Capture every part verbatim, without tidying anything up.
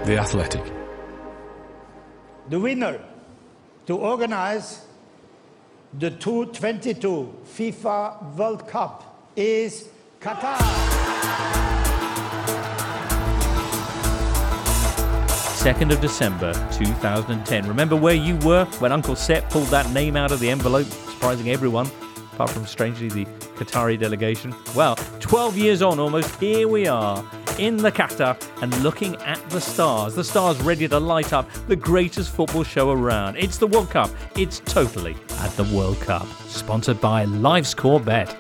The Athletic. The winner to organize the twenty twenty-two FIFA World Cup is Qatar. second of December two thousand ten. Remember where you were when Uncle Sepp pulled that name out of the envelope, surprising everyone, apart from, strangely, the Qatari delegation? Well, twelve years on almost, here we are in the Qatar and looking at the stars. The stars ready to light up the greatest football show around. It's the World Cup. It's totally at the World Cup. Sponsored by LiveScore Bet.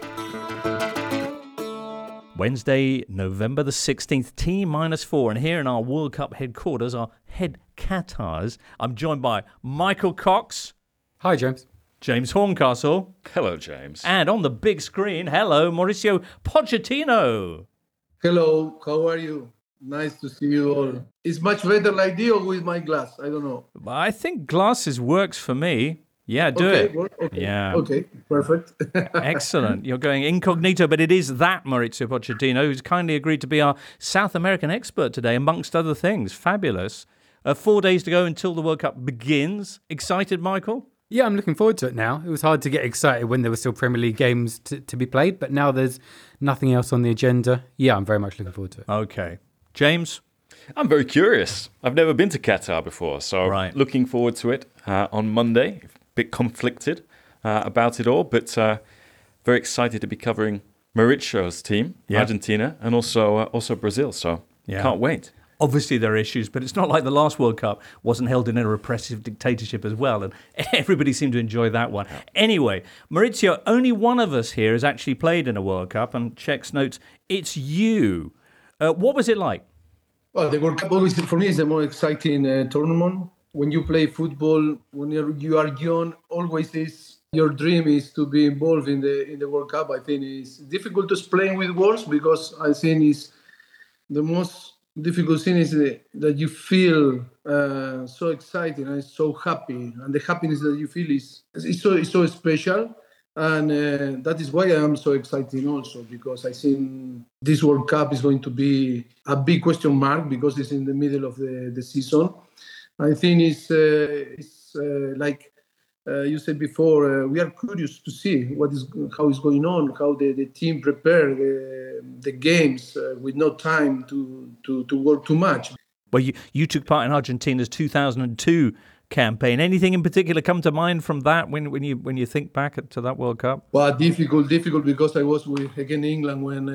Wednesday, November the sixteenth, T minus four. And here in our World Cup headquarters, our head Qatars, I'm joined by Michael Cox. Hi, James. James Horncastle. Hello, James. And on the big screen, hello, Mauricio Pochettino. Hello, how are you? Nice to see you all. It's much better like this or with my glass? I don't know. I think glasses works for me. Yeah, do okay, it. well, okay. Yeah. Okay, perfect. Excellent. You're going incognito, but it is that Maurizio Pochettino who's kindly agreed to be our South American expert today, amongst other things. Fabulous. Uh, four days to go until the World Cup begins. Excited, Michael? Yeah, I'm looking forward to it now. It was hard to get excited when there were still Premier League games to, to be played, but now there's nothing else on the agenda. Yeah, I'm very much looking forward to it. Okay. James? I'm very curious. I've never been to Qatar before, so right. looking forward to it uh, on Monday. A bit conflicted uh, about it all, but uh, very excited to be covering Mauricio's team, yeah. Argentina, and also uh, also Brazil, so yeah. can't wait. Obviously, there are issues, but it's not like the last World Cup wasn't held in a repressive dictatorship as well, and everybody seemed to enjoy that one. Anyway, Maurizio, only one of us here has actually played in a World Cup, and checks notes, it's you. Uh, what was it like? Well, the World Cup always, for me, is the most exciting uh, tournament. When you play football, when you're, you are young, always is your dream is to be involved in the in the World Cup. I think it's difficult to explain with words because I think it's the most difficult thing is that you feel uh, so excited and so happy, and the happiness that you feel is is so is so special, and uh, that is why I am so excited also, because I think this World Cup is going to be a big question mark because it's in the middle of the, the season. I think it's uh, it's uh, like uh, you said before. Uh, we are curious to see what is how is going on, how the, the team prepare the, the games uh, with no time to, to, to work too much. Well, you, you took part in Argentina's two thousand two campaign. Anything in particular come to mind from that when, when you when you think back to that World Cup? Well, difficult, difficult because I was with again England when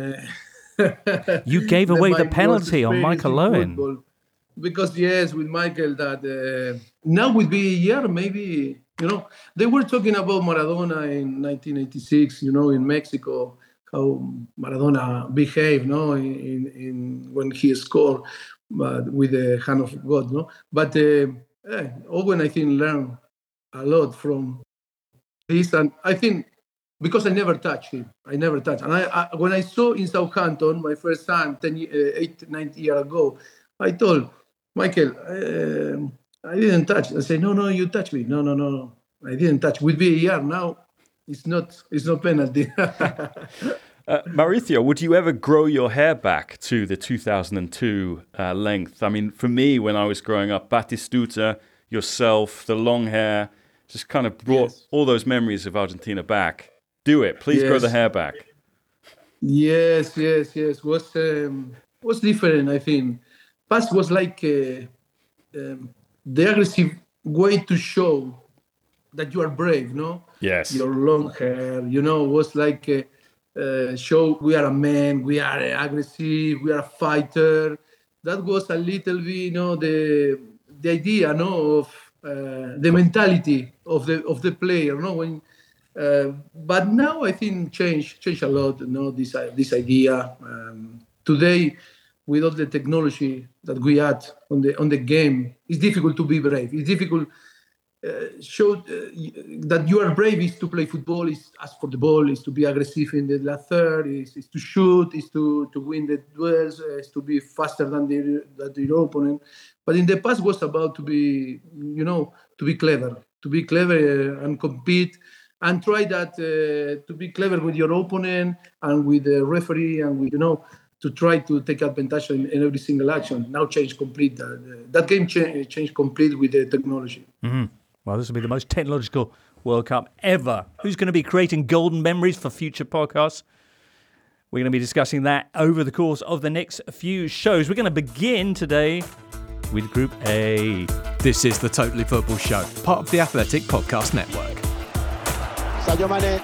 uh, you gave away the penalty on Michael Owen. Football. Because yes, with Michael, that uh, now would be a year, maybe, you know, they were talking about Maradona in nineteen eighty-six, you know, in Mexico, how Maradona behaved, no, in, in, in when he scored, but with the hand of God, no. But uh, eh, Owen, I think, learned a lot from this, and I think because I never touched him, I never touched, and I, I when I saw in Southampton my first time, ten, uh, eight, nine years ago, I told Michael, uh, I didn't touch. I said, no, no, you touched me. No, no, no, no. I didn't touch. With V A R now, it's not it's no penalty. uh, Mauricio, would you ever grow your hair back to the two thousand two uh, length? I mean, for me, when I was growing up, Batistuta, yourself, the long hair, just kind of brought yes. all those memories of Argentina back. Do it. Please yes. grow the hair back. Yes, yes, yes. Was um, was different, I think. Past was like uh, um, the aggressive way to show that you are brave, no? Yes. Your long hair, you know, was like uh, uh, show we are a man, we are aggressive, we are a fighter. That was a little bit, you know, the the idea, no, of uh, the mentality of the of the player, no. When, uh, but now I think change change a lot, you know, this uh, this idea um, today. With all the technology that we had on the on the game, it's difficult to be brave. It's difficult. Uh, show uh, that you are brave is to play football, is ask for the ball, is to be aggressive in the last third, is, is to shoot, is to, to win the duels, uh, is to be faster than the than your opponent. But in the past was about to be, you know, to be clever, to be clever uh, and compete, and try that uh, to be clever with your opponent and with the referee and with, you know. to try to take advantage in, in every single action. Now change complete. Uh, that game cha- changed complete with the technology. Mm-hmm. Well, this will be the most technological World Cup ever. Who's going to be creating golden memories for future podcasts? We're going to be discussing that over the course of the next few shows. We're going to begin today with Group A. This is the Totally Football Show, part of the Athletic Podcast Network. Sadio Mané.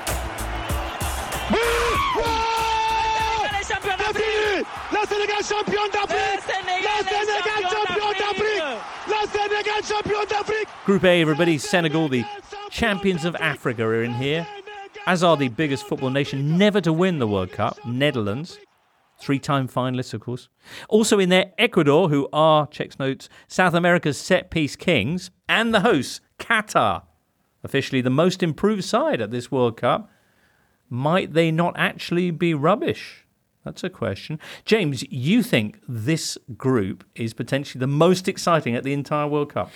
La Sénégal champion d'Afrique. La Sénégal champion d'Afrique. La Sénégal champion d'Afrique. Group A, everybody. Senegal, the champions of Africa, are in here, as are the biggest football nation never to win the World Cup, Netherlands. Three-time finalists, of course. Also in there, Ecuador, who are, checks notes, South America's set-piece kings, and the hosts, Qatar, officially the most improved side at this World Cup. Might they not actually be rubbish? That's a question. James, you think this group is potentially the most exciting at the entire World Cup?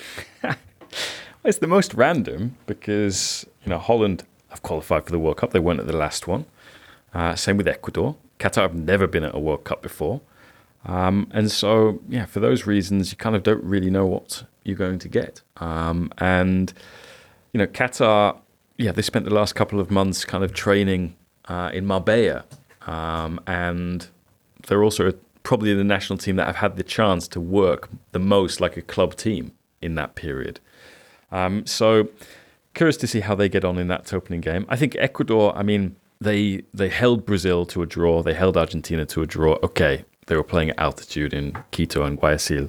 It's the most random because, you know, Holland have qualified for the World Cup. They weren't at the last one. Uh, same with Ecuador. Qatar have never been at a World Cup before. Um, and so, yeah, for those reasons, you kind of don't really know what you're going to get. Um, and, you know, Qatar, yeah, they spent the last couple of months kind of training uh, in Marbella. Um, and they're also probably the national team that have had the chance to work the most like a club team in that period. Um, so curious to see how they get on in that opening game. I think Ecuador, I mean, they they held Brazil to a draw. They held Argentina to a draw. Okay, they were playing at altitude in Quito and Guayaquil.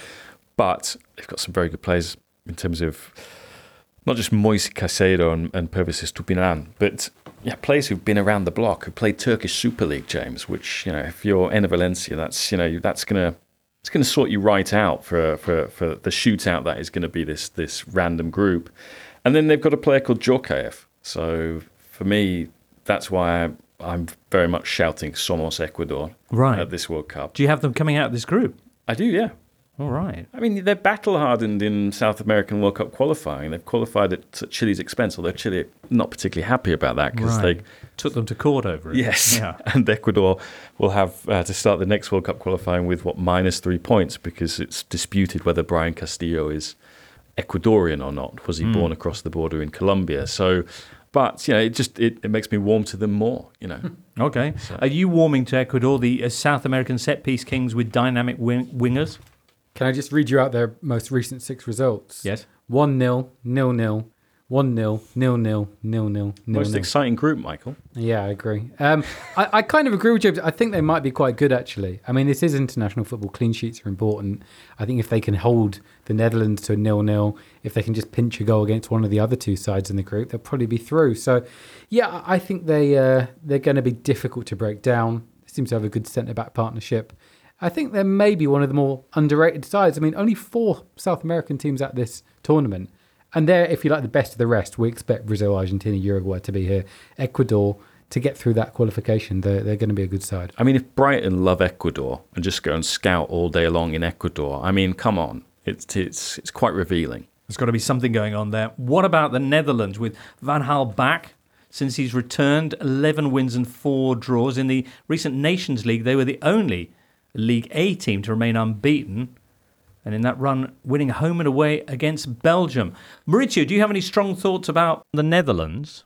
But they've got some very good players in terms of not just Moise Caicedo and, and Pervis Estupiñán, but yeah, players who've been around the block, who played Turkish Super League, James. Which, you know, if you're Enner Valencia, that's you know that's gonna it's gonna sort you right out for for for the shootout that is going to be this this random group. And then they've got a player called Djorkaeff. So for me, that's why I, I'm very much shouting Somos Ecuador right. at this World Cup. Do you have them coming out of this group? I do, yeah. All right. I mean, they're battle-hardened in South American World Cup qualifying. They've qualified at Chile's expense, although Chile are not particularly happy about that because right. they took them to court over it. Yes, yeah. And Ecuador will have uh, to start the next World Cup qualifying with, what, minus three points because it's disputed whether Brian Castillo is Ecuadorian or not. Was he mm. born across the border in Colombia? So, but, you know, it just it, it makes me warm to them more, you know. Okay. So. Are you warming to Ecuador, the uh, South American set-piece kings with dynamic wing- wingers? Can I just read you out their most recent six results? Yes. one nil, nil nil, one nil, nil nil, nil nil, Most exciting group, Michael. Yeah, I agree. Um, I, I kind of agree with James. I think they might be quite good, actually. I mean, this is international football. Clean sheets are important. I think if they can hold the Netherlands to a nil nil, if they can just pinch a goal against one of the other two sides in the group, they'll probably be through. So, yeah, I think they, uh, they're going to be difficult to break down. They seem to have a good centre-back partnership. I think they're maybe one of the more underrated sides. I mean, only four South American teams at this tournament. And they're, if you like, the best of the rest. We expect Brazil, Argentina, Uruguay to be here. Ecuador, to get through that qualification, they're, they're going to be a good side. I mean, if Brighton love Ecuador and just go and scout all day long in Ecuador, I mean, come on. It's it's it's quite revealing. There's got to be something going on there. What about the Netherlands with Van Gaal back? Since he's returned, eleven wins and four draws. In the recent Nations League, they were the only League A team to remain unbeaten, and in that run, winning home and away against Belgium. Mauricio, do you have any strong thoughts about the Netherlands?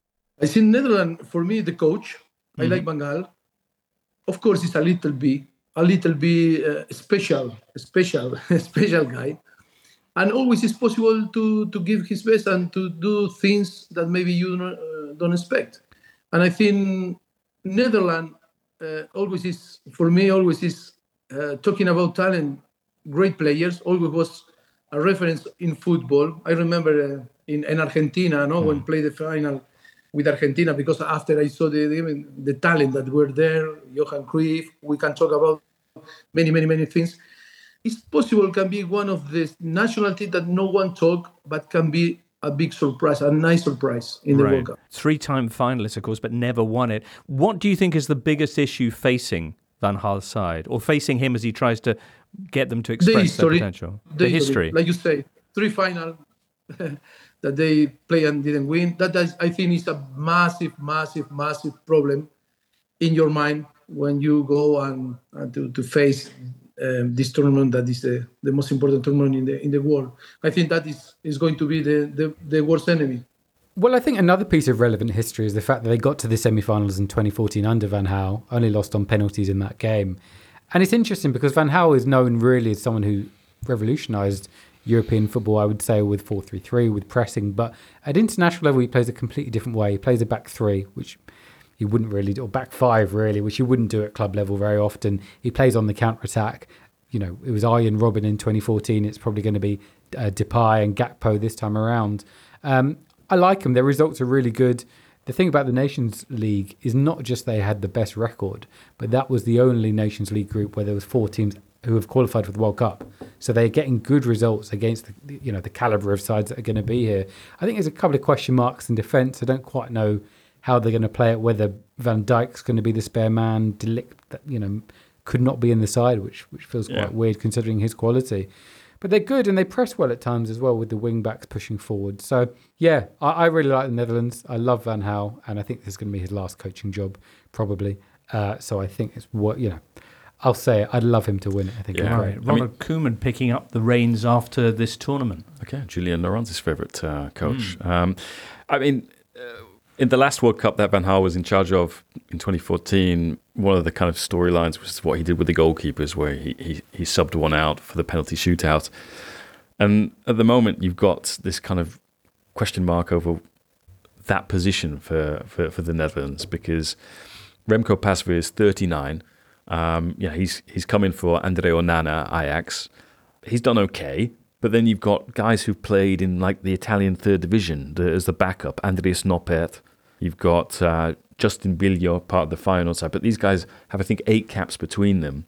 I think Netherlands, for me, the coach. Mm-hmm. I like Van Gaal. Of course, he's a little bit, a little bit uh, special, special, special guy, and always is possible to to give his best and to do things that maybe you don't, uh, don't expect. And I think Netherlands. Uh, always is, for me, always is uh, talking about talent, great players, always was a reference in football. I remember uh, in, in Argentina, no, mm. when played the final with Argentina, because after I saw the, the the talent that were there, Johan Cruyff, we can talk about many, many, many things. It's possible can be one of the national teams that no one talk, but can be a big surprise, a nice surprise in the right. World Cup. Three-time finalists, of course, but never won it. What do you think is the biggest issue facing Van Gaal's side, or facing him as he tries to get them to express the history, their potential? The, the history. history. Like you say, three final that they play and didn't win. That is, I think is a massive, massive, massive problem in your mind when you go and, and to, to face um, this tournament that is the, the most important tournament in the in the world. I think that is, is going to be the, the, the worst enemy. Well, I think another piece of relevant history is the fact that they got to the semi-finals in twenty fourteen under Van Gaal, only lost on penalties in that game. And it's interesting because Van Gaal is known really as someone who revolutionised European football, I would say, with four three three, with pressing. But at international level, he plays a completely different way. He plays a back three, which he wouldn't really do, or back five, really, which he wouldn't do at club level very often. He plays on the counter-attack. You know, it was Arjen Robben in twenty fourteen. It's probably going to be uh, Depay and Gakpo this time around. Um, I like them. Their results are really good. The thing about the Nations League is not just they had the best record, but that was the only Nations League group where there was four teams who have qualified for the World Cup. So they're getting good results against the, you know, the calibre of sides that are going to be here. I think there's a couple of question marks in defence. I don't quite know how they're going to play it, whether Van Dijk's going to be the spare man. De Ligt, you know, could not be in the side, which which feels quite yeah. weird considering his quality. But they're good and they press well at times as well with the wing backs pushing forward. So, yeah, I, I really like the Netherlands. I love Van Gaal, and I think this is going to be his last coaching job, probably. Uh, so I think it's what, you know, I'll say it. I'd love him to win it. I think. Yeah. Right. Ronald I mean, Koeman picking up the reins after this tournament. Okay, Julien Laurent's favourite uh, coach. Mm. Um, I mean, uh, in the last World Cup that Van Gaal was in charge of in twenty fourteen, one of the kind of storylines was what he did with the goalkeepers, where he, he, he subbed one out for the penalty shootout. And at the moment, you've got this kind of question mark over that position for, for, for the Netherlands, because Remco Pasveer is thirty-nine. Um, yeah, he's he's come in for Andre Onana, Ajax. He's done okay, but then you've got guys who've played in like the Italian third division the, as the backup. Andreas Noppert. You've got uh, Justin Biljot, part of the final side, but these guys have, I think, eight caps between them.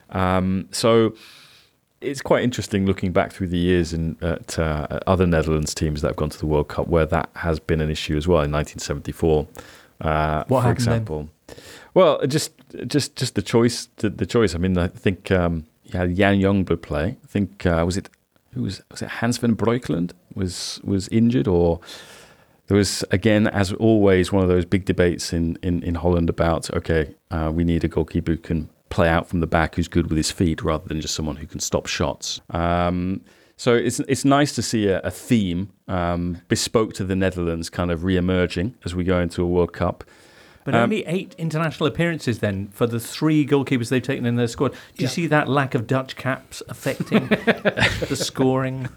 Um, so it's quite interesting looking back through the years in, at uh, other Netherlands teams that have gone to the World Cup where that has been an issue as well. In nineteen seventy-four, uh, what for happened example. Then? Well, just just just the choice. The, the choice. I mean, I think um, you had Jan Youngblood play. I think uh, was it who was was it Hans van Breukelen was was injured, or there was, again, as always, one of those big debates in, in, in Holland about, okay, uh, we need a goalkeeper who can play out from the back, who's good with his feet, rather than just someone who can stop shots. Um, so it's it's nice to see a, a theme um, bespoke to the Netherlands kind of re-emerging as we go into a World Cup. But um, only eight international appearances then for the three goalkeepers they've taken in their squad. Do you yeah. see that lack of Dutch caps affecting the scoring?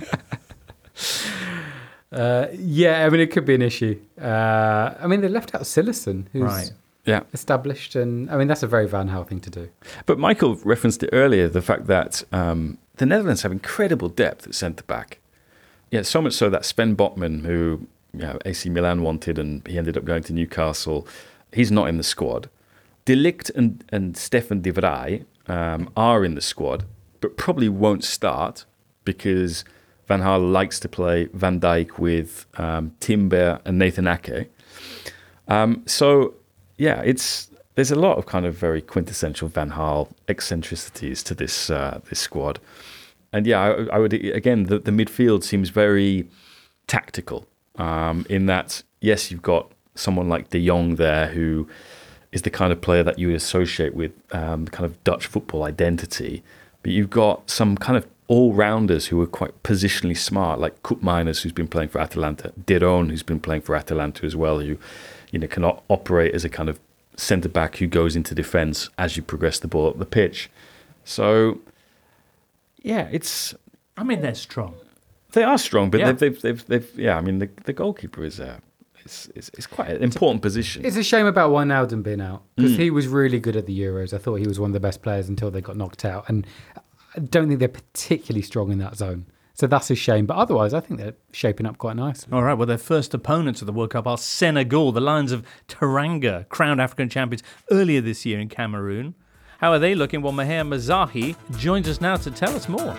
Uh, yeah, I mean, it could be an issue. Uh, I mean, they left out Cillessen, who's right. yeah. established, and I mean, that's a very Van Gaal thing to do. But Michael referenced it earlier, the fact that um, the Netherlands have incredible depth at centre-back. Yeah, so much so that Sven Botman, who you know, A C Milan wanted, and he ended up going to Newcastle, he's not in the squad. De Ligt and, and Stefan de Vrij um, are in the squad, but probably won't start because Van Gaal likes to play Van Dijk with um, Timber and Nathan Ake. Um, so, yeah, it's there's a lot of kind of very quintessential Van Gaal eccentricities to this uh, this squad. And, yeah, I, I would, again, the, the midfield seems very tactical um, in that, yes, you've got someone like De Jong there who is the kind of player that you would associate with um, kind of Dutch football identity. But you've got some kind of all-rounders who are quite positionally smart, like Koopmeiners, who's been playing for Atalanta, De Roon, who's been playing for Atalanta as well, who you know can o- operate as a kind of centre-back who goes into defence as you progress the ball up the pitch. So, yeah, it's... I mean, they're strong. They are strong, but yeah. they've, they've, they've, they've, yeah, I mean, the, the goalkeeper is a... It's, it's, it's quite an important position. It's a shame about Wijnaldum being out, because Mm. he was really good at the Euros. I thought he was one of the best players until they got knocked out. And I don't think they're particularly strong in that zone. So that's a shame. But otherwise, I think they're shaping up quite nicely. All right, well, their first opponents of the World Cup are Senegal, the Lions of Teranga, crowned African champions earlier this year in Cameroon. How are they looking? Well, Maher Mazahi joins us now to tell us more.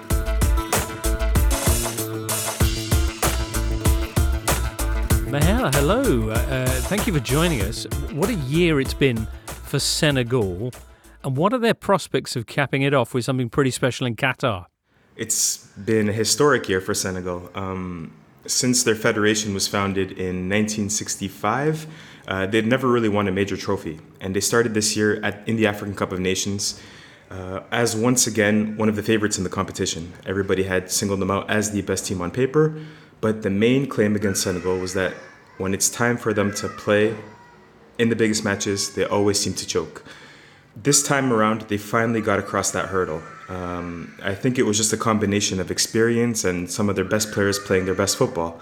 Maher, hello. Uh, thank you for joining us. What a year it's been for Senegal. And what are their prospects of capping it off with something pretty special in Qatar? It's been a historic year for Senegal. Um, Since their federation was founded in nineteen sixty-five, uh, they'd never really won a major trophy. And they started this year at, in the African Cup of Nations uh, as once again one of the favorites in the competition. Everybody had singled them out as the best team on paper, but the main claim against Senegal was that when it's time for them to play in the biggest matches, they always seem to choke. This time around, they finally got across that hurdle. Um, I think it was just a combination of experience and some of their best players playing their best football.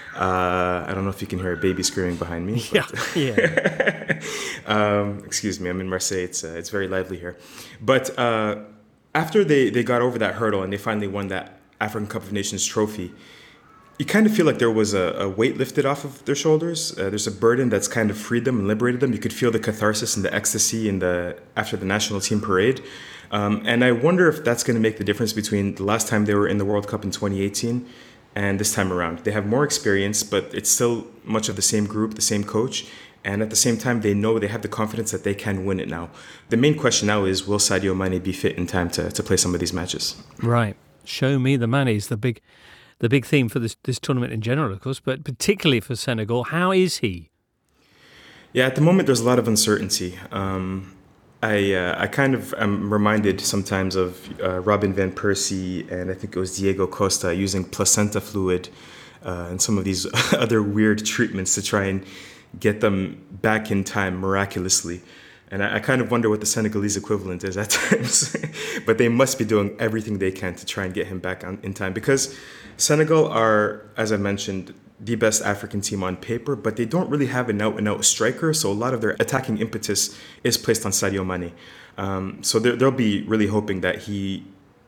Uh, I don't know if you can hear a baby screaming behind me. Yeah, yeah. um, excuse me, I'm in Marseille. It's uh, it's very lively here. But uh, after they, they got over that hurdle and they finally won that African Cup of Nations trophy, you kind of feel like there was a, a weight lifted off of their shoulders. Uh, there's a burden that's kind of freed them and liberated them. You could feel the catharsis and the ecstasy in the after the national team parade. Um, and I wonder if that's going to make the difference between the last time they were in the World Cup in twenty eighteen and this time around. They have more experience, but it's still much of the same group, the same coach. And at the same time, they know they have the confidence that they can win it now. The main question now is, will Sadio Mane be fit in time to, to play some of these matches? Right. Show me the Mane is the big, the big theme for this, this tournament in general, of course, but particularly for Senegal. How is he? Yeah, at the moment, there's a lot of uncertainty. Um, I uh, I kind of am reminded sometimes of uh, Robin van Persie and I think it was Diego Costa using placenta fluid uh, and some of these other weird treatments to try and get them back in time miraculously. And I, I kind of wonder what the Senegalese equivalent is at times. But they must be doing everything they can to try and get him back on, in time, because Senegal are, as I mentioned, the best African team on paper, but they don't really have an out-and-out striker, so a lot of their attacking impetus is placed on Sadio Mane. Um, so they'll be really hoping that he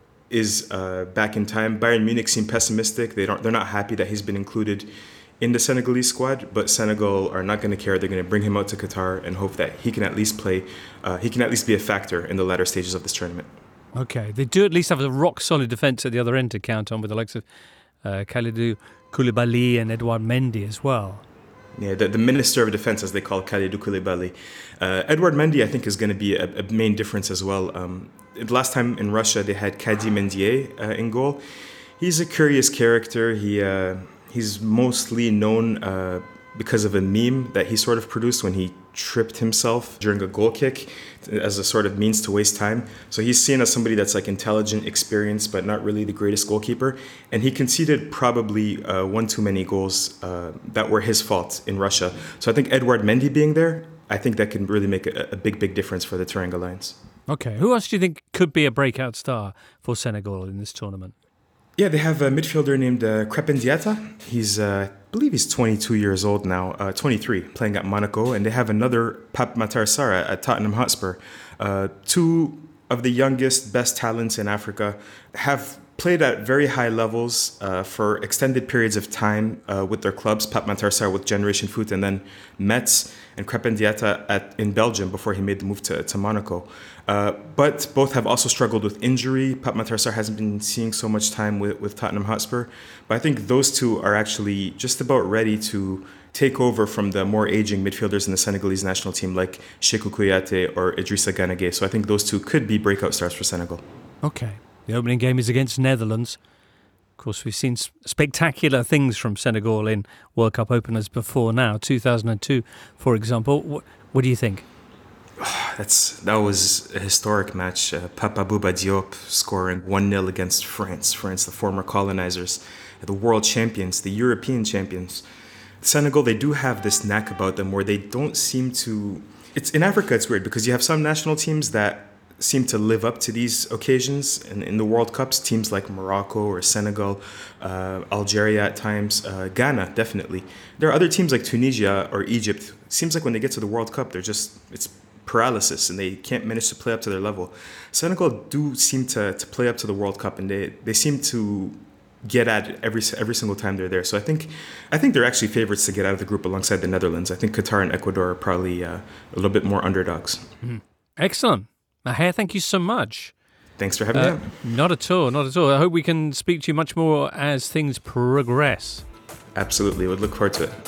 is uh, back in time. Bayern Munich seem pessimistic. They don't, they're not happy that he's been included in the Senegalese squad, but Senegal are not going to care. They're going to bring him out to Qatar and hope that he can at least play, uh, he can at least be a factor in the latter stages of this tournament. Okay, they do at least have a rock-solid defence at the other end to count on with the likes of uh, Kalidou Koulibaly and Edouard Mendy as well. Yeah, the, the Minister of Defence, as they call Kalidou Koulibaly. Uh, Edouard Mendy, I think, is going to be a, a main difference as well. Um, last time in Russia, they had Kadi Mendier uh, in goal. He's a curious character. He uh, He's mostly known uh, because of a meme that he sort of produced when he tripped himself during a goal kick as a sort of means to waste time. So he's seen as somebody that's like intelligent, experienced, but not really the greatest goalkeeper. And he conceded probably uh, one too many goals uh, that were his fault in Russia. So I think Edouard Mendy being there, I think that can really make a, a big, big difference for the Teranga Lions. Okay, who else do you think could be a breakout star for Senegal in this tournament? Yeah, they have a midfielder named uh, Crépin Diatta. He's, uh, I believe he's twenty-two years old now, uh, twenty-three, playing at Monaco. And they have another Pape Matar Sarr at Tottenham Hotspur. Uh, two of the youngest, best talents in Africa have played at very high levels uh, for extended periods of time uh, with their clubs. Pape Matar Sarr with Generation Foot and then Metz, and Crépin Diatta at, in Belgium before he made the move to, to Monaco. Uh, but both have also struggled with injury. Pape Matar Sarr hasn't been seeing so much time with, with Tottenham Hotspur. But I think those two are actually just about ready to take over from the more aging midfielders in the Senegalese national team like Cheikhou Kouyaté or Idrissa Gana Gueye. So I think those two could be breakout stars for Senegal. Okay. The opening game is against Netherlands. Of course, we've seen spectacular things from Senegal in World Cup openers before now. two thousand two, for example. What, what do you think? That's That was a historic match. Uh, Papa Bouba Diop scoring one nil against France. France, the former colonizers, the world champions, the European champions. Senegal, they do have this knack about them where they don't seem to... It's in Africa, it's weird because you have some national teams that seem to live up to these occasions. And in the World Cups, teams like Morocco or Senegal, uh, Algeria at times, uh, Ghana, definitely. There are other teams like Tunisia or Egypt. It seems like when they get to the World Cup, they're just... it's paralysis and they can't manage to play up to their level. Senegal do seem to, to play up to the World Cup and they, they seem to get at it every every single time they're there. So I think I think they're actually favorites to get out of the group alongside the Netherlands. I think Qatar and Ecuador are probably uh, a little bit more underdogs. Mm. Excellent. Maher, thank you so much. Thanks for having uh, me on. Not at all, not at all. I hope we can speak to you much more as things progress. Absolutely. Would look forward to it.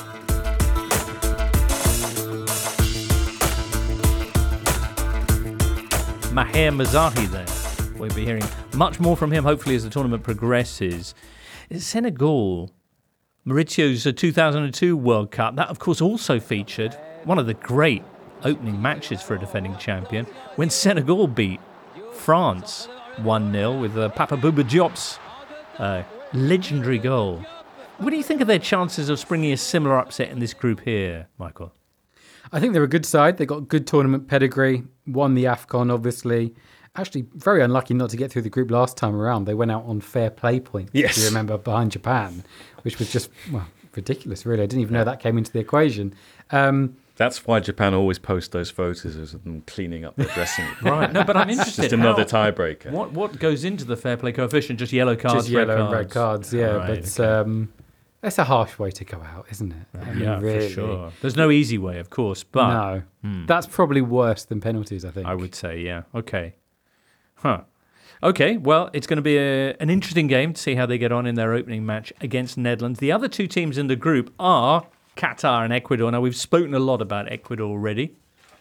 Maher Mezahi there. We'll be hearing much more from him, hopefully, as the tournament progresses. Senegal Maurizio's two thousand two World Cup. That, of course, also featured one of the great opening matches for a defending champion when Senegal beat France one nil with uh, Papa Bouba Diop's uh, legendary goal. What do you think of their chances of springing a similar upset in this group here, Michael? I think they're a good side. They got good tournament pedigree, won the AFCON, obviously. Actually, very unlucky not to get through the group last time around. They went out on fair play points, yes. if you remember, behind Japan, which was just, well, ridiculous, really. I didn't even know that came into the equation. Um, That's why Japan always post those photos of them cleaning up their dressing room. Right. No, but I'm interested. Just another How, tiebreaker. What what goes into the fair play coefficient? Just yellow cards, just yellow red and red cards, yeah. Right, but okay. um, that's a harsh way to go out, isn't it? I mean, Yeah, really. for sure. There's no easy way, of course, but No. Hmm. That's probably worse than penalties, I think. I would say, yeah. Okay. Huh. Okay, well, it's going to be a, an interesting game to see how they get on in their opening match against Netherlands. The other two teams in the group are Qatar and Ecuador. Now, we've spoken a lot about Ecuador already.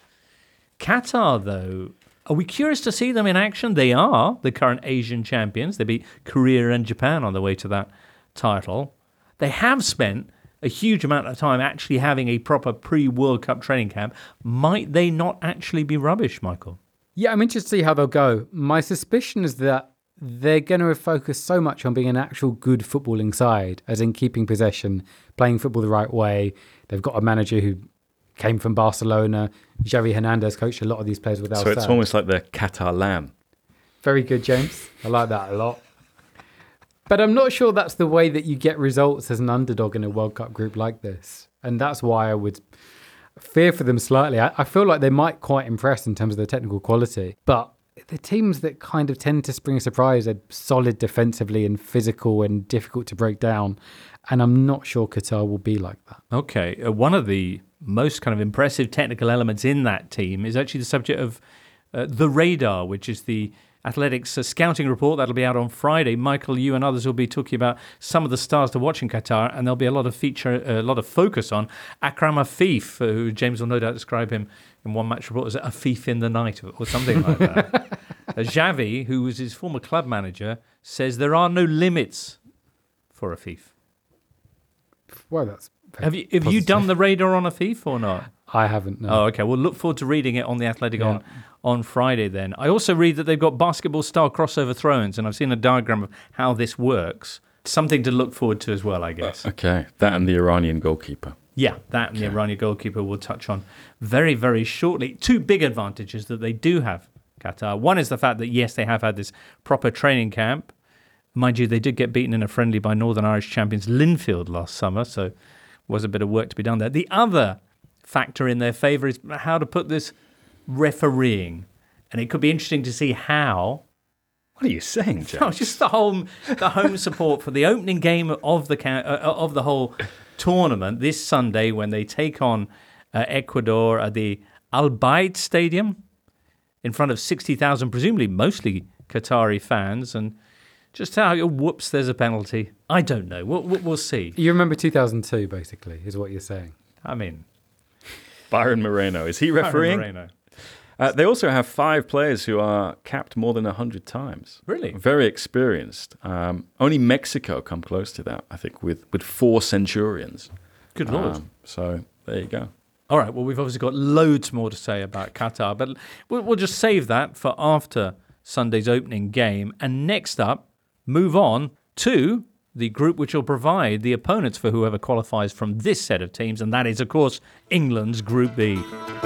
Qatar, though, are we curious to see them in action? They are the current Asian champions. They beat Korea and Japan on the way to that title. They have spent a huge amount of time actually having a proper pre-World Cup training camp. Might they not actually be rubbish, Michael? Yeah, I'm interested to see how they'll go. My suspicion is that they're going to focus so much on being an actual good footballing side, as in keeping possession, playing football the right way. They've got a manager who came from Barcelona. Xavi Hernandez coached a lot of these players with Al So it's Sadd. almost like the Qatar lamb. Very good, James. I like that a lot. But I'm not sure that's the way that you get results as an underdog in a World Cup group like this. And that's why I would fear for them slightly. I, I feel like they might quite impress in terms of their technical quality. But the teams that kind of tend to spring a surprise are solid defensively and physical and difficult to break down. And I'm not sure Qatar will be like that. Okay. Uh, one of the most kind of impressive technical elements in that team is actually the subject of uh, the radar, which is the Athletics uh, scouting report. That'll be out on Friday. Michael, you and others will be talking about some of the stars to watch in Qatar, and there'll be a lot of feature, a lot of focus on Akram Afif, uh, who James will no doubt describe him in one match report as a thief in the night or something like that. uh, Xavi, who was his former club manager, says there are no limits for Afif. Well, that's Have you have you done the radar on Afif or not? I haven't, no. Oh, okay. Well, look forward to reading it on the Athletic Yeah. on, on Friday then. I also read that they've got basketball-style crossover throw-ins, and I've seen a diagram of how this works. Something to look forward to as well, I guess. Okay, that and the Iranian goalkeeper. Yeah, that and the Iranian goalkeeper we'll touch on very, very shortly. Two big advantages that they do have, Qatar. One is the fact that, yes, they have had this proper training camp. Mind you, they did get beaten in a friendly by Northern Irish champions Linfield last summer, so was a bit of work to be done there. The other factor in their favour is how to put this refereeing. And it could be interesting to see how... What are you saying, James? No, just the home, the home support for the opening game of the ca- uh, of the whole tournament this Sunday when they take on uh, Ecuador at the Al Bayt Stadium in front of sixty thousand, presumably mostly Qatari fans, and just how, whoops, there's a penalty. I don't know. We'll, we'll see. You remember two thousand two, basically, is what you're saying. I mean... Byron Moreno. Is he refereeing? Byron Moreno. Uh, they also have five players who are capped more than one hundred times. Really? Very experienced. Um, only Mexico come close to that, I think, with, with four Centurions. Good Lord. Um, so there you go. All right, well, we've obviously got loads more to say about Qatar, but we'll, we'll just save that for after Sunday's opening game. And next up, move on to the group which will provide the opponents for whoever qualifies from this set of teams, and that is, of course, England's Group B.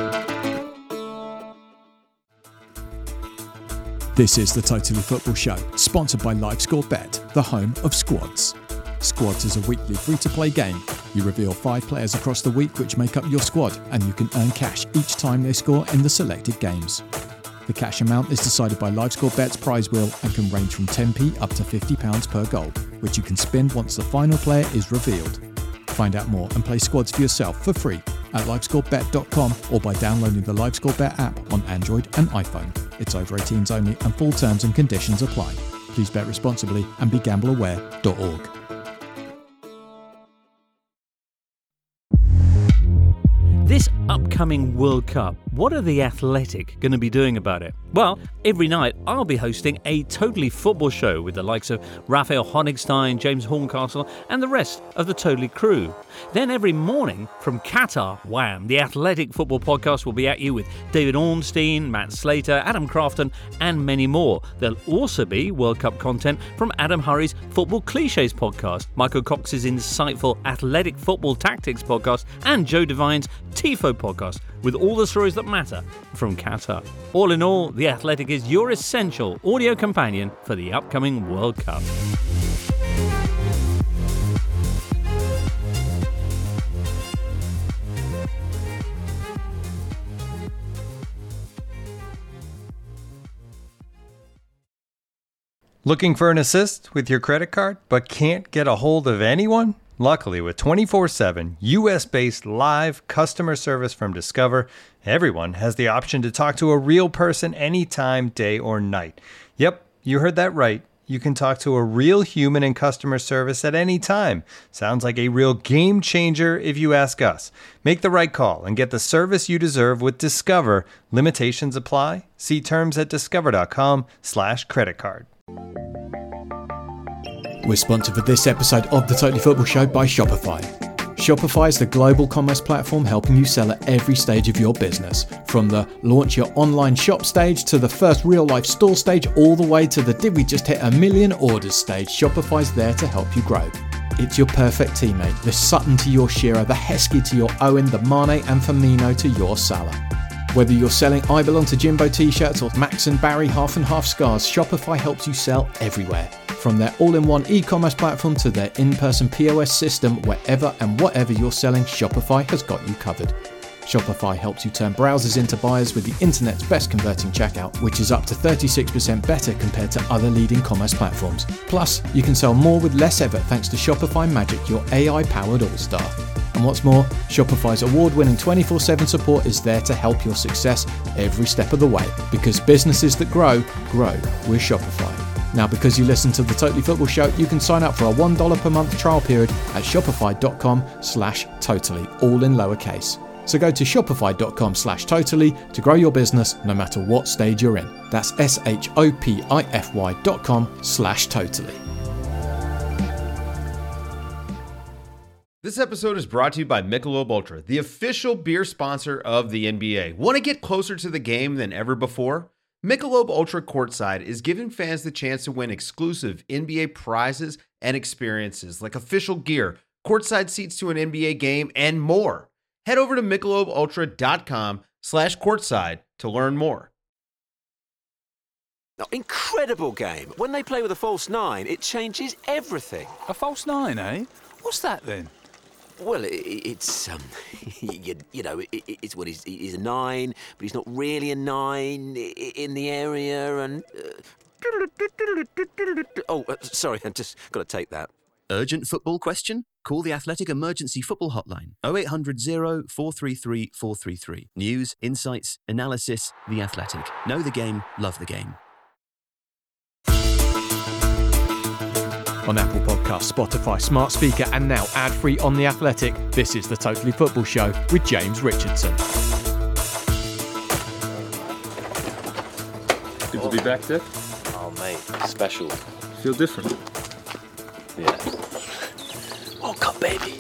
This is the Totally Football Show, sponsored by LiveScoreBet, the home of Squads. Squads is a weekly free-to-play game. You reveal five players across the week which make up your squad, and you can earn cash each time they score in the selected games. The cash amount is decided by LiveScoreBet's prize wheel and can range from ten p up to fifty pounds per goal, which you can spin once the final player is revealed. Find out more and play Squads for yourself for free at livescorebet dot com or by downloading the LiveScoreBet app on Android and iPhone. It's over eighteens only and full terms and conditions apply. Please bet responsibly and be gamble aware dot org. This upcoming World Cup. What are the Athletic going to be doing about it? Well, every night I'll be hosting a Totally Football show with the likes of Raphael Honigstein, James Horncastle and the rest of the Totally crew. Then every morning from Qatar, wham, the Athletic Football Podcast will be at you with David Ornstein, Matt Slater, Adam Crafton and many more. There'll also be World Cup content from Adam Hurrey's Football Clichés podcast, Michael Cox's insightful Athletic Football Tactics podcast and Joe Devine's Tifo podcast with all the stories that matter from Qatar. All in all, The Athletic is your essential audio companion for the upcoming World Cup. Looking for an assist with your credit card, but can't get a hold of anyone? Luckily, with twenty-four seven U S-based live customer service from Discover, everyone has the option to talk to a real person anytime, day or night. Yep, you heard that right. You can talk to a real human in customer service at any time. Sounds like a real game changer if you ask us. Make the right call and get the service you deserve with Discover. Limitations apply. See terms at discover.com slash credit card. We're sponsored for this episode of the Totally Football Show by Shopify. Shopify is the global commerce platform helping you sell at every stage of your business. From the launch your online shop stage to the first real life store stage, all the way to the did we just hit a million orders stage, Shopify's there to help you grow. It's your perfect teammate, the Sutton to your Shearer, the Heskey to your Owen, the Mane and Firmino to your Salah. Whether you're selling I Belong to Jimbo t-shirts or Max and Barry half and half scarves, Shopify helps you sell everywhere. From their all-in-one e-commerce platform to their in-person P O S system, wherever and whatever you're selling, Shopify has got you covered. Shopify helps you turn browsers into buyers with the internet's best converting checkout, which is up to thirty-six percent better compared to other leading commerce platforms. Plus, you can sell more with less effort thanks to Shopify Magic, your A I-powered all-star. And what's more, Shopify's award-winning twenty-four seven support is there to help your success every step of the way. Because businesses that grow, grow with Shopify. Now, because you listen to the Totally Football Show, you can sign up for a one dollar per month trial period at shopify.com slash totally, all in lowercase. So go to shopify.com slash totally to grow your business no matter what stage you're in. That's S-H-O-P-I-F-Y dot com slash totally. This episode is brought to you by Michelob Ultra, the official beer sponsor of the N B A. Want to get closer to the game than ever before? Michelob Ultra Courtside is giving fans the chance to win exclusive N B A prizes and experiences like official gear, courtside seats to an N B A game, and more. Head over to michelobultra.com slash courtside to learn more. Oh, incredible game. When they play with a false nine, it changes everything. A false nine, eh? What's that then? Well, it, it's, um, you, you know, it, it's what he's, he's a nine, but he's not really a nine in the area, and... Uh, oh, uh, sorry, I just got to take that. Urgent football question? Call the Athletic Emergency Football Hotline, oh eight hundred, oh four three three, four three three. News, insights, analysis, The Athletic. Know the game, love the game. On Apple Podcasts, Spotify, Smart Speaker, and now ad-free on The Athletic, this is the Totally Football Show with James Richardson. Good to be back there. Oh, mate, special. Feel different. Yeah. World Cup, baby.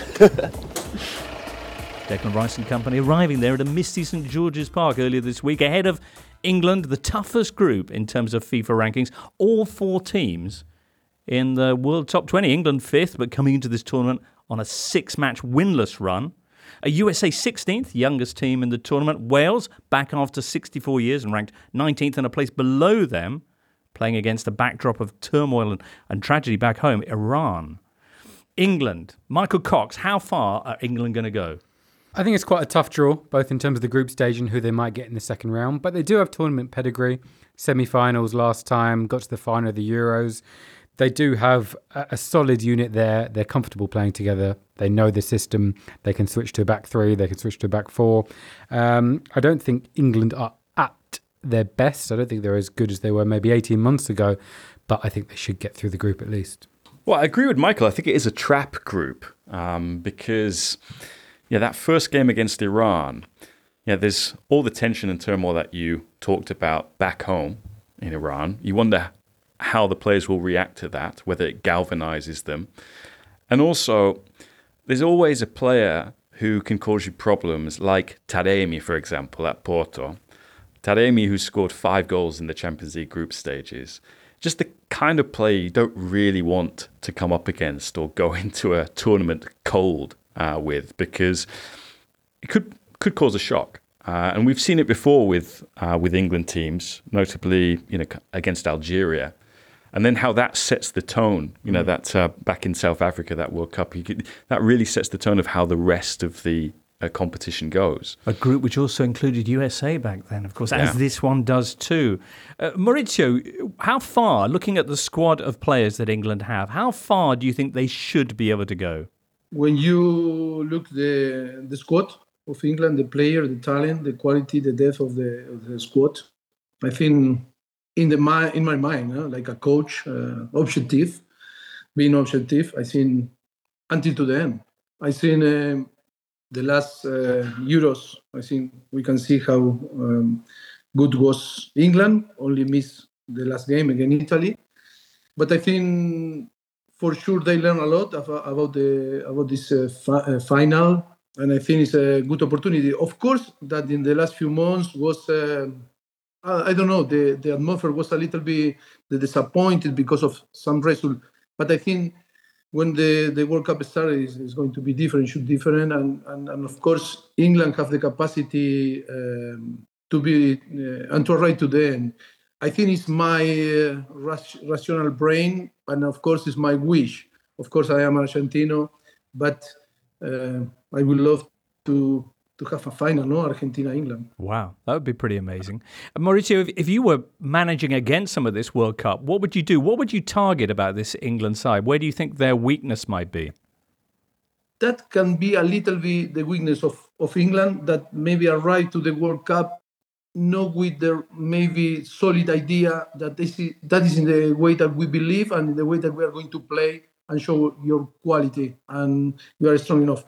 Declan Rice and company arriving there at a misty St George's Park earlier this week ahead of England, the toughest group in terms of FIFA rankings. All four teams in the World Top twenty. England fifth, but coming into this tournament on a six-match winless run. A U S A sixteenth, youngest team in the tournament. Wales, back after sixty-four years and ranked nineteenth, and a place below them, playing against a backdrop of turmoil and, and tragedy back home, Iran. England. Michael Cox, how far are England going to go? I think it's quite a tough draw, both in terms of the group stage and who they might get in the second round. But they do have tournament pedigree. Semi-finals last time, got to the final of the Euros. They do have a, a solid unit there. They're comfortable playing together. They know the system. They can switch to a back three. They can switch to a back four. Um, I don't think England are at their best. I don't think they're as good as they were maybe eighteen months ago. But I think they should get through the group at least. Well, I agree with Michael. I think it is a trap group um, because yeah, that first game against Iran, yeah, there's all the tension and turmoil that you talked about back home in Iran. You wonder how the players will react to that, whether it galvanizes them. And also, there's always a player who can cause you problems, like Taremi, for example, at Porto. Taremi, who scored five goals in the Champions League group stages. Just the kind of player you don't really want to come up against or go into a tournament cold uh, with, because it could could cause a shock. Uh, and we've seen it before with uh, with England teams, notably, you know, against Algeria. And then how that sets the tone, you know, that uh, back in South Africa, that World Cup, you could, that really sets the tone of how the rest of the uh, competition goes. A group which also included U S A back then, of course, Yeah. as this one does too. Uh, Maurizio, how far, looking at the squad of players that England have, how far do you think they should be able to go? When you look the the squad of England, the player, the talent, the quality, the depth of the, of the squad, I think in the my in my mind, uh, like a coach, uh, objective, being objective, I think until to the end. I think um, the last uh, Euros, I think we can see how um, good was England. Only missed the last game against Italy, but I think for sure they learn a lot about, about the about this uh, fi- uh, final, and I think it's a good opportunity. Of course, that in the last few months was. Uh, I don't know, the, the atmosphere was a little bit disappointed because of some result. But I think when the, the World Cup started, it's, it's going to be different, should different. And, and, and of course, England have the capacity um, to be, uh, and to arrive to the end. I think it's my uh, ras- rational brain, and of course, it's my wish. Of course, I am Argentino, but uh, I would love to to have a final, no? Argentina-England. Wow, that would be pretty amazing. And Maurizio, if, if you were managing against some of this World Cup, what would you do? What would you target about this England side? Where do you think their weakness might be? That can be a little bit the weakness of, of England, that maybe arrive to the World Cup not with the maybe solid idea that this is, that is in the way that we believe and in the way that we are going to play and show your quality and you are strong enough.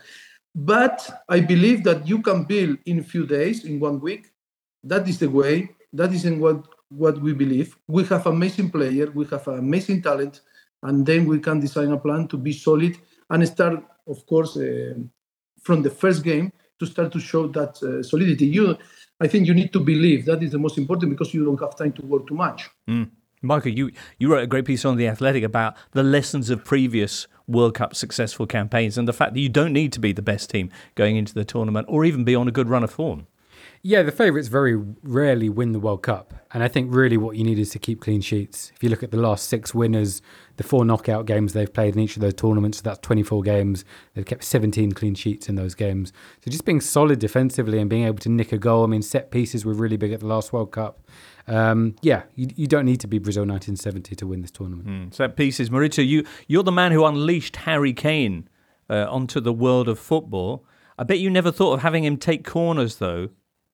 But I believe that you can build in a few days, in one week. That is the way. That is in what, what we believe. We have amazing players. We have amazing talent. And then we can design a plan to be solid and start, of course, uh, from the first game to start to show that uh, solidity. You, I think you need to believe. That is the most important because you don't have time to work too much. Mm. Michael, you, you wrote a great piece on The Athletic about the lessons of previous World Cup successful campaigns and the fact that you don't need to be the best team going into the tournament or even be on a good run of form. Yeah, the favourites very rarely win the World Cup. And I think really what you need is to keep clean sheets. If you look at the last six winners, the four knockout games they've played in each of those tournaments, so that's twenty-four games. They've kept seventeen clean sheets in those games. So just being solid defensively and being able to nick a goal. I mean, set pieces were really big at the last World Cup. Um, yeah, you, you don't need to be Brazil nineteen seventy to win this tournament. Mm. Set pieces. Maurizio, you, you're the man who unleashed Harry Kane uh, onto the world of football. I bet you never thought of having him take corners, though.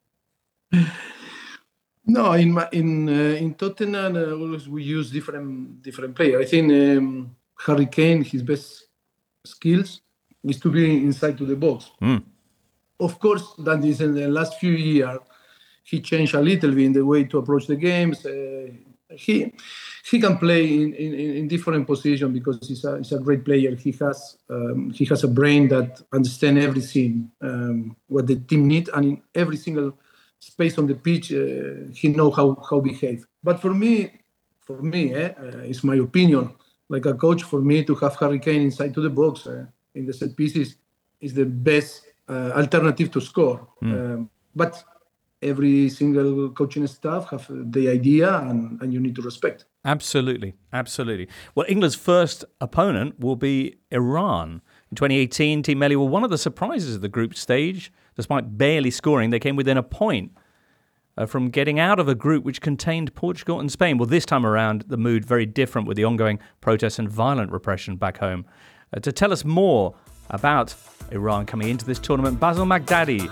No, in my, in uh, in Tottenham, uh, always we use different different players. I think um, Harry Kane, his best skills is to be inside to the box. Mm. Of course, that is in the last few years, he changed a little bit in the way to approach the games. Uh, he he can play in, in, in different positions because he's a, he's a great player. He has um, he has a brain that understands everything, um, what the team needs, and in every single space on the pitch, uh, he knows how how behave. But for me, for me, eh, uh, it's my opinion. Like a coach, for me to have Harry Kane inside to the box uh, in the set pieces is the best uh, alternative to score. Mm. Um, but every single coaching staff have the idea, and, and you need to respect. Absolutely, absolutely. Well, England's first opponent will be Iran. In twenty eighteen, Team Melli were one of the surprises of the group stage. Despite barely scoring, they came within a point uh, from getting out of a group which contained Portugal and Spain. Well, this time around, the mood very different with the ongoing protests and violent repression back home. Uh, to tell us more about Iran coming into this tournament, Basil Magdadi.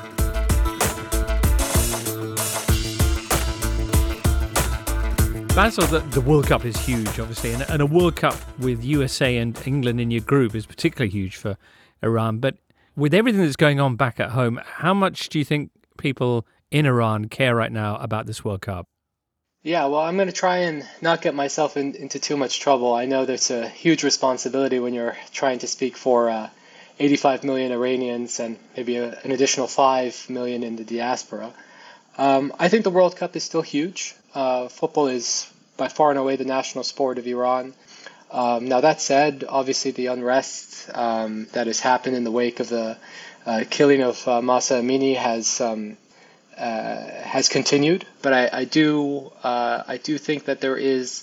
Basil, the, the World Cup is huge, obviously, and, and a World Cup with U S A and England in your group is particularly huge for Iran. But with everything that's going on back at home, how much do you think people in Iran care right now about this World Cup? Yeah, well, I'm going to try and not get myself in, into too much trouble. I know there's a huge responsibility when you're trying to speak for uh, eighty-five million Iranians and maybe a, an additional five million in the diaspora. Um, I think the World Cup is still huge. Uh, football is by far and away the national sport of Iran. Um, now, that said, obviously the unrest um, that has happened in the wake of the uh, killing of uh, Mahsa Amini has um, uh, has continued. But I, I do uh, I do think that there is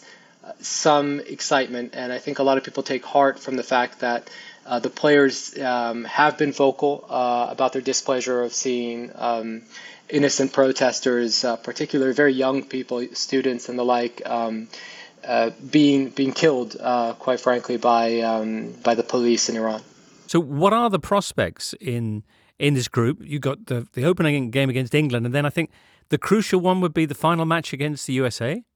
some excitement, and I think a lot of people take heart from the fact that uh, the players um, have been vocal uh, about their displeasure of seeing um, innocent protesters, uh, particularly very young people, students and the like, um, uh, being being killed, uh, quite frankly, by um, by the police in Iran. So, what are the prospects in in this group? You got the the opening game against England, and then I think the crucial one would be the final match against the U S A.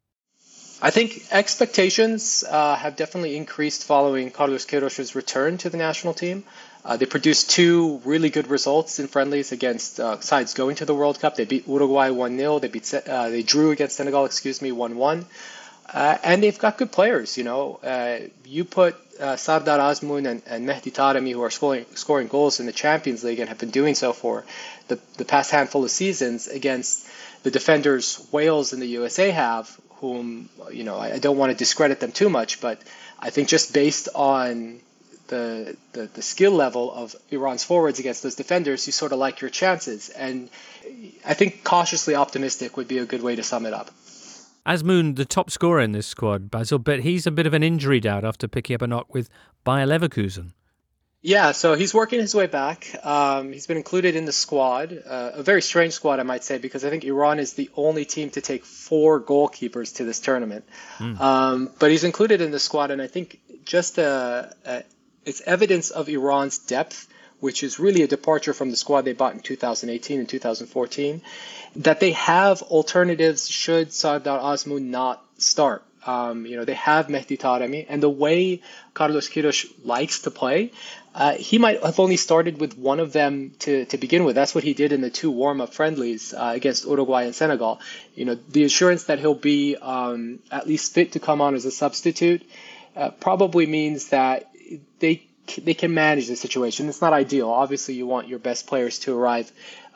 I think expectations uh, have definitely increased following Carlos Queiroz' return to the national team. Uh, they produced two really good results in friendlies against uh, sides going to the World Cup. They beat Uruguay one nil. They beat uh, they drew against Senegal, excuse me, one one. Uh, and they've got good players, you know. Uh, you put uh, Sardar Azmoun and, and Mehdi Taremi, who are scoring, scoring goals in the Champions League and have been doing so for the, the past handful of seasons, against the defenders Wales and the U S A have, whom, you know, I, I don't want to discredit them too much, but I think just based on the, the the skill level of Iran's forwards against those defenders, you sort of like your chances. And I think cautiously optimistic would be a good way to sum it up. Azmoun, the top scorer in this squad, Basil, but he's a bit of an injury doubt after picking up a knock with Bayer Leverkusen. Yeah, so he's working his way back. Um, he's been included in the squad, uh, a very strange squad, I might say, because I think Iran is the only team to take four goalkeepers to this tournament. Mm. Um, but he's included in the squad, and I think just uh, uh, it's evidence of Iran's depth, which is really a departure from the squad they bought in two thousand eighteen and two thousand fourteen, that they have alternatives should Sardar Azmoun not start. Um, you know, they have Mehdi Taremi, and the way Carlos Queiroz likes to play, uh, he might have only started with one of them to, to begin with. That's what he did in the two warm-up friendlies uh, against Uruguay and Senegal. You know, the assurance that he'll be um, at least fit to come on as a substitute uh, probably means that they they can manage the situation. It's not ideal. Obviously, you want your best players to arrive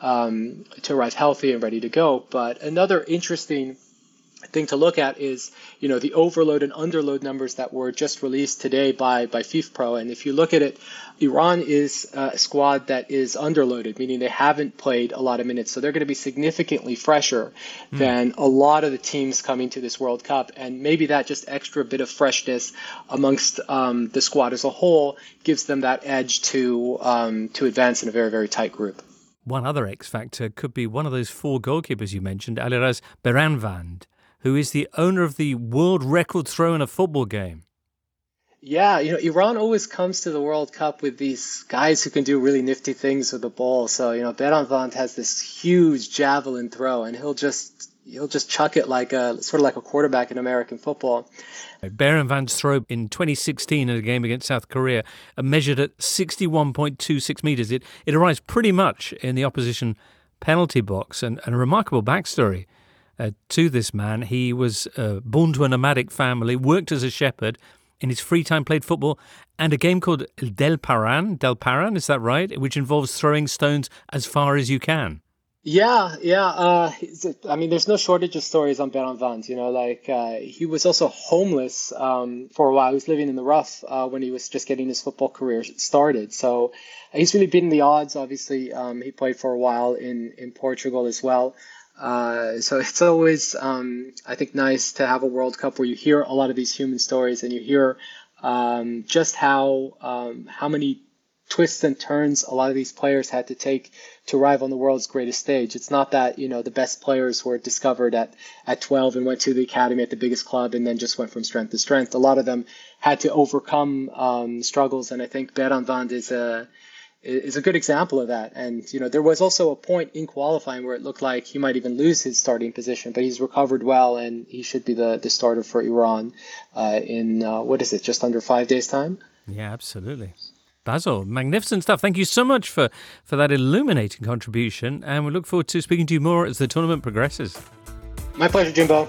um, to arrive healthy and ready to go. But another interesting thing to look at is, you know, the overload and underload numbers that were just released today by by FIFPro. And if you look at it, Iran is a squad that is underloaded, meaning they haven't played a lot of minutes. So they're going to be significantly fresher mm. than a lot of the teams coming to this World Cup. And maybe that just extra bit of freshness amongst um, the squad as a whole gives them that edge to um, to advance in a very, very tight group. One other X factor could be one of those four goalkeepers you mentioned, Aliraz Beranvand, who is the owner of the world record throw in a football game. Yeah, you know, Iran always comes to the World Cup with these guys who can do really nifty things with the ball. So, you know, Beranvand has this huge javelin throw, and he'll just he'll just chuck it like a sort of like a quarterback in American football. Beranvand's throw in twenty sixteen in a game against South Korea measured at sixty-one point two six meters. It it arrives pretty much in the opposition penalty box, and, and a remarkable backstory Uh, to this man. He was uh, born to a nomadic family, worked as a shepherd, in his free time played football, and a game called Del Paran, Del Paran, is that right? Which involves throwing stones as far as you can. Yeah, yeah. Uh, I mean, there's no shortage of stories on Beranvand. You know, like uh, he was also homeless um, for a while. He was living in the rough uh, when he was just getting his football career started. So he's really beaten the odds. Obviously, um, he played for a while in, in Portugal as well. Uh, so it's always, um, I think, nice to have a World Cup where you hear a lot of these human stories, and you hear um, just how um, how many twists and turns a lot of these players had to take to arrive on the world's greatest stage. It's not that, you know, the best players were discovered at, at twelve and went to the academy at the biggest club and then just went from strength to strength. A lot of them had to overcome um, struggles, and I think Beranvand is a is a good example of that. And, you know, there was also a point in qualifying where it looked like he might even lose his starting position, but he's recovered well, and he should be the, the starter for Iran uh, in, uh, what is it, just under five days' time? Yeah, absolutely. Basil, magnificent stuff. Thank you so much for, for that illuminating contribution, and we look forward to speaking to you more as the tournament progresses. My pleasure, Jimbo.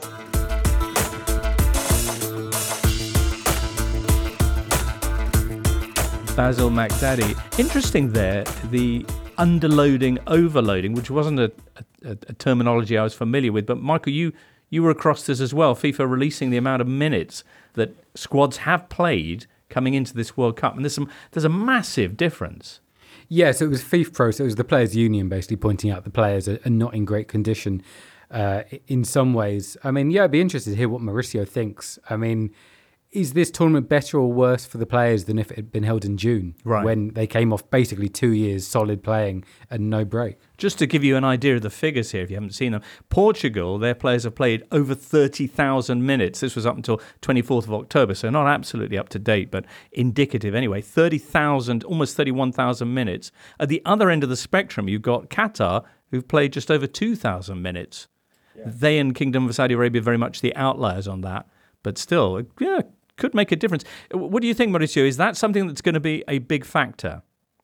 Basil Macdaddy. Interesting there, the underloading, overloading, which wasn't a, a, a terminology I was familiar with, but Michael, you, you were across this as well, FIFA releasing the amount of minutes that squads have played coming into this World Cup, and there's some there's a massive difference. Yeah, so it was FIFA Pro, so it was the Players' Union basically pointing out the players are, are not in great condition uh, in some ways. I mean, yeah, I'd be interested to hear what Mauricio thinks. I mean, is this tournament better or worse for the players than if it had been held in June, right, when they came off basically two years solid playing and no break? Just to give you an idea of the figures here, if you haven't seen them, Portugal, their players have played over thirty thousand minutes. This was up until twenty-fourth of October, so not absolutely up to date, but indicative anyway. thirty thousand, almost thirty-one thousand minutes. At the other end of the spectrum, you've got Qatar, who've played just over two thousand minutes. Yeah. They and Kingdom of Saudi Arabia very much the outliers on that, but still, yeah, could make a difference. What do you think, Mauricio? Is that something that's going to be a big factor?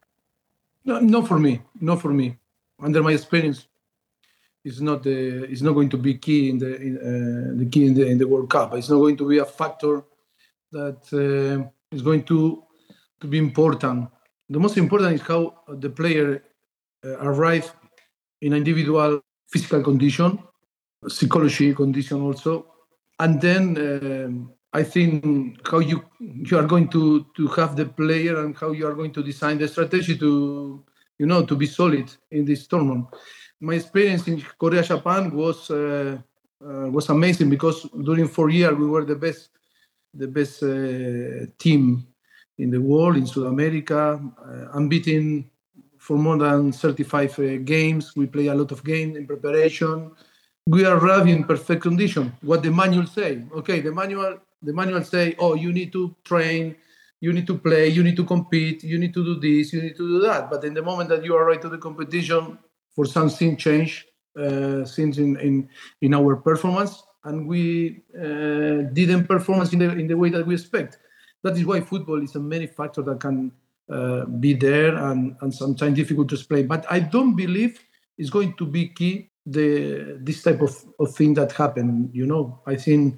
No, not for me. Not for me. Under my experience, it's not the. It's not going to be key in the in, uh, the key in the in the World Cup. It's not going to be a factor that uh, is going to to be important. The most important is how the player uh, arrive in individual physical condition, psychology condition also, and then. Um, I think how you you are going to, to have the player and how you are going to design the strategy to, you know, to be solid in this tournament. My experience in Korea, Japan was uh, uh, was amazing because during four years we were the best the best uh, team in the world, in South America, uh, unbeaten for more than thirty-five uh, games. We play a lot of games in preparation. We arrived in perfect condition. What the manual say? Okay, the manual. The manual say, oh, you need to train, you need to play, you need to compete, you need to do this, you need to do that. But in the moment that you arrive to the competition, for something change uh, things in, in in our performance, and we uh, didn't perform in the in the way that we expect. That is why football is a many factor that can uh, be there and, and sometimes difficult to explain. But I don't believe it's going to be key the this type of, of thing that happened. You know, I think.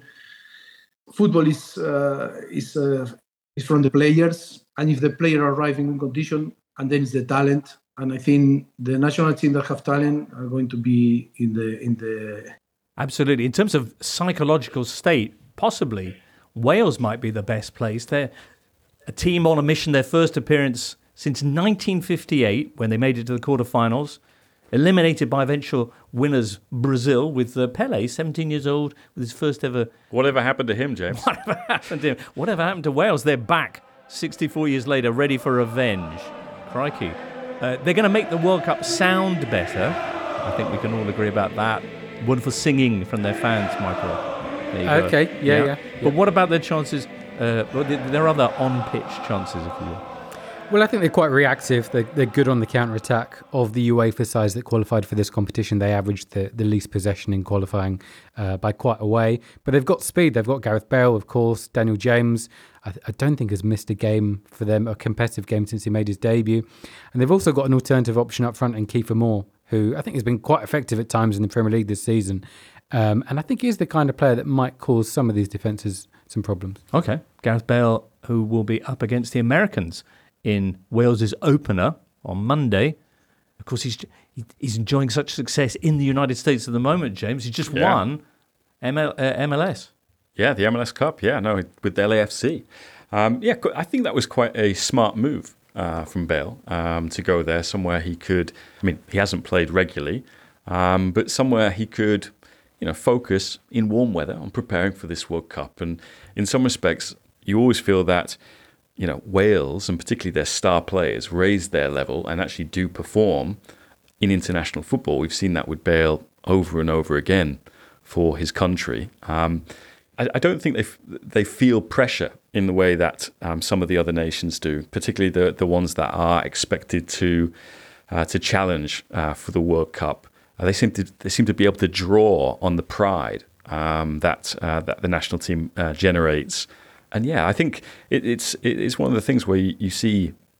Football is uh, is uh, is from the players, and if the player arrive in good condition, and then it's the talent. And I think the national team that have talent are going to be in the in the. Absolutely, in terms of psychological state, possibly Wales might be the best place. They're a team on a mission. Their first appearance since nineteen fifty-eight, when they made it to the quarterfinals. Eliminated by eventual winners Brazil with uh, Pelé, seventeen years old, with his first ever... Whatever happened to him, James? Whatever happened to him? Whatever happened to Wales? They're back sixty-four years later, ready for revenge. Crikey. Uh, they're going to make the World Cup sound better. I think we can all agree about that. Wonderful singing from their fans, Michael. There you go. Okay, yeah, yeah, yeah. But what about their chances? Uh, well, there are other on-pitch chances, if you will. Well, I think they're quite reactive. They're, they're good on the counter-attack. Of the UEFA sides that qualified for this competition, they averaged the, the least possession in qualifying uh, by quite a way. But they've got speed. They've got Gareth Bale, of course, Daniel James. I, I don't think has missed a game for them, a competitive game since he made his debut. And they've also got an alternative option up front in Kiefer Moore, who I think has been quite effective at times in the Premier League this season. Um, and I think he's the kind of player that might cause some of these defences some problems. Okay. Gareth Bale, who will be up against the Americans in Wales's opener on Monday. Of course, he's he's enjoying such success in the United States at the moment, James. He's just yeah. won M L, uh, M L S. Yeah, the M L S Cup, yeah, no, with L A F C. Um, yeah, I think that was quite a smart move uh, from Bale um, to go there, somewhere he could, I mean, he hasn't played regularly, um, but somewhere he could, you know, focus in warm weather on preparing for this World Cup. And in some respects, you always feel that, you know, Wales, and particularly their star players, raise their level and actually do perform in international football. We've seen that with Bale over and over again for his country. Um, I, I don't think they f- they feel pressure in the way that um, some of the other nations do, particularly the the ones that are expected to uh, to challenge uh, for the World Cup. Uh, they seem to they seem to be able to draw on the pride um, that uh, that the national team uh, generates. And yeah, I think it, it's it's one of the things where you, you see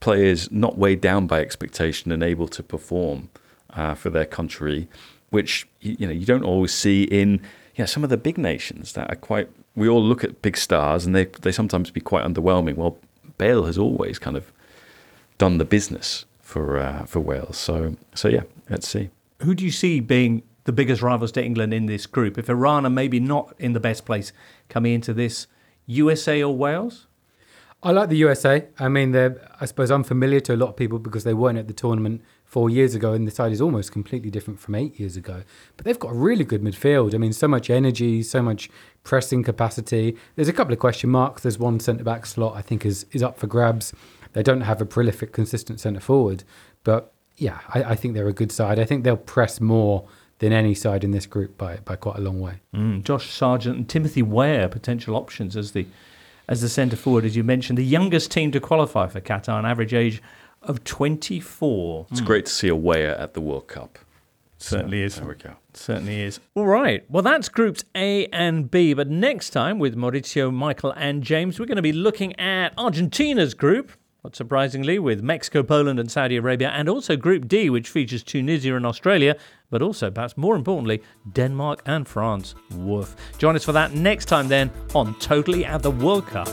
players not weighed down by expectation and able to perform uh, for their country, which you know you don't always see in you know, some of the big nations that are quite. We all look at big stars and they they sometimes be quite underwhelming. Well, Bale has always kind of done the business for uh, for Wales. So so yeah, let's see. Who do you see being the biggest rivals to England in this group? If Iran are maybe not in the best place coming into this, U S A or Wales? I like the U S A. I mean, they're, I suppose, unfamiliar to a lot of people because they weren't at the tournament four years ago, and the side is almost completely different from eight years ago. But they've got a really good midfield. I mean, so much energy, so much pressing capacity. There's a couple of question marks. There's one centre-back slot I think is, is up for grabs. They don't have a prolific, consistent centre-forward. But, yeah, I, I think they're a good side. I think they'll press more than any side in this group by by quite a long way. Mm, Josh Sargent and Timothy Weah, potential options as the as the centre forward, as you mentioned, the youngest team to qualify for Qatar, an average age of twenty-four. It's mm. great to see a Weah at the World Cup. Certainly so, is. There we go. Certainly is. All right. Well, that's groups A and B. But next time with Maurizio, Michael, and James, we're going to be looking at Argentina's group. Not surprisingly, with Mexico, Poland and Saudi Arabia, and also Group D, which features Tunisia and Australia, but also, perhaps more importantly, Denmark and France. Woof. Join us for that next time then on Totally at the World Cup.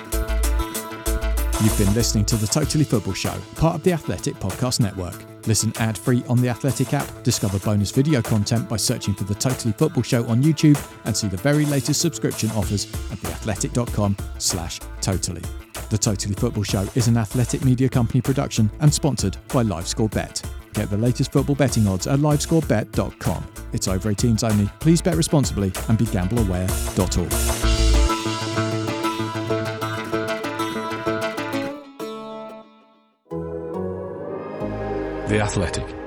You've been listening to the Totally Football Show, part of the Athletic Podcast Network. Listen ad-free on the Athletic app, discover bonus video content by searching for the Totally Football Show on YouTube, and see the very latest subscription offers at theathletic.com slash totally. The Totally Football Show is an Athletic Media Company production and sponsored by LiveScoreBet. Get the latest football betting odds at livescore bet dot com. It's over eighteens only. Please bet responsibly and be gamble aware dot org. The Athletic.